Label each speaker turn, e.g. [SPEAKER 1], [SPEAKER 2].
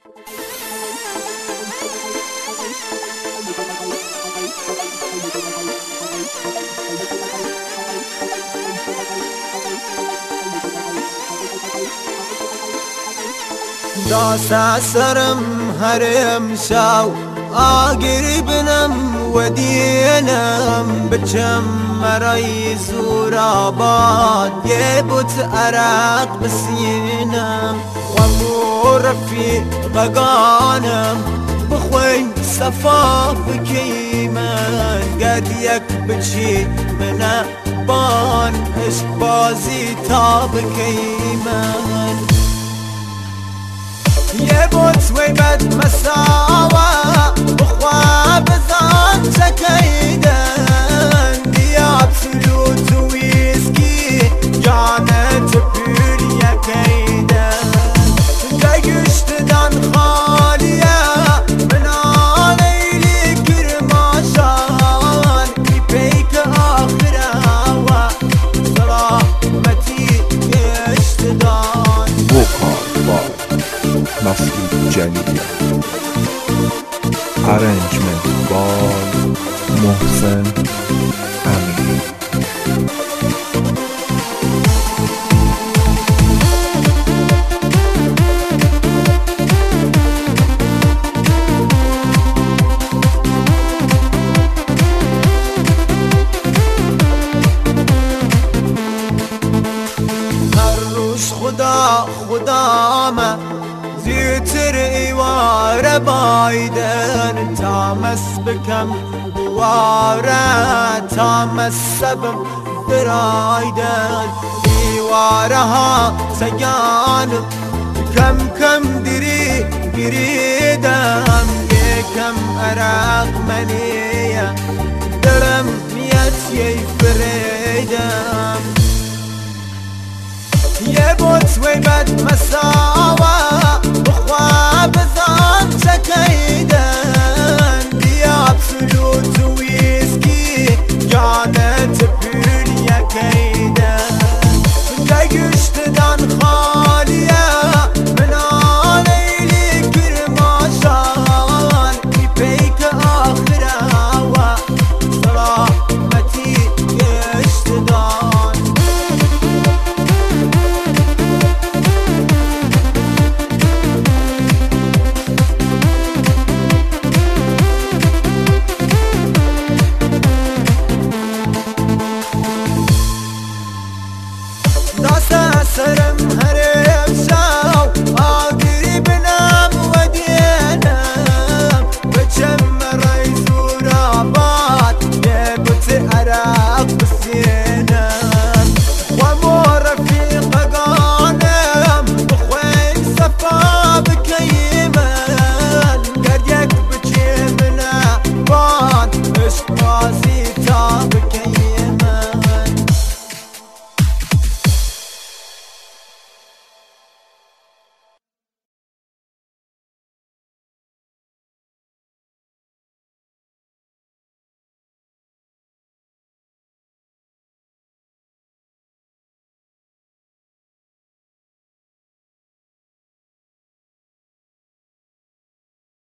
[SPEAKER 1] داسا سرم هرم شاو آگری بنم ودینم بچم مرای زور آباد یه بوت عرق بسینم ومو رفیقانم بخوین صفا بکی من قد یک بچی من بان عشق بازی تا بکی من یه بوت وی بد مساوا بخواب زان چکیدن دیاب سلوت و ویسکی جانت پول یکیدن جگشتدن خالیه من آلیلی کرماشان ای پیک آخره و سلامتی گشتدان
[SPEAKER 2] Masud Jalila. Arrangement by Mohsen Amini.
[SPEAKER 1] هر روز خدا ما زیتر ایواره بایدن تامس بکم دواره تامس سبم برایدن ایواره ها سگانم کم کم دری گریدم یکم عرق منیه دلم نیت یی فریدم یه بوت وی بد مساوا